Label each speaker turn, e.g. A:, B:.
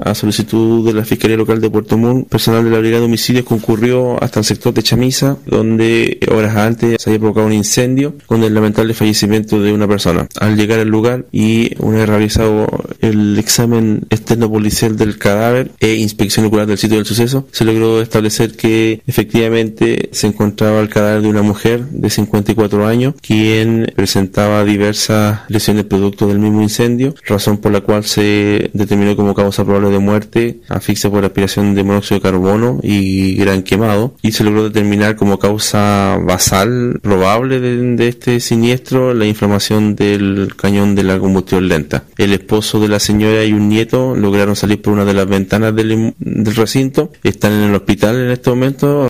A: A solicitud de la Fiscalía Local de Puerto Montt, personal de la Brigada de Homicidios concurrió hasta el sector de Chamisa, donde horas antes se había provocado un incendio con el lamentable fallecimiento de una persona. Al llegar al lugar y una vez realizado el examen externo policial del cadáver e inspección ocular del sitio del suceso, se logró establecer que efectivamente se encontraba el cadáver de una mujer de 54 años, quien presentaba diversas lesiones producto del mismo incendio, razón por la cual se determinó como causa probable de muerte asfixia por aspiración de monóxido de carbono y gran quemado, y se logró determinar como causa basal probable de este siniestro la inflamación del cañón de la combustión lenta. El esposo de la señora y un nieto lograron salir por una de las ventanas del recinto, están en el hospital en este momento.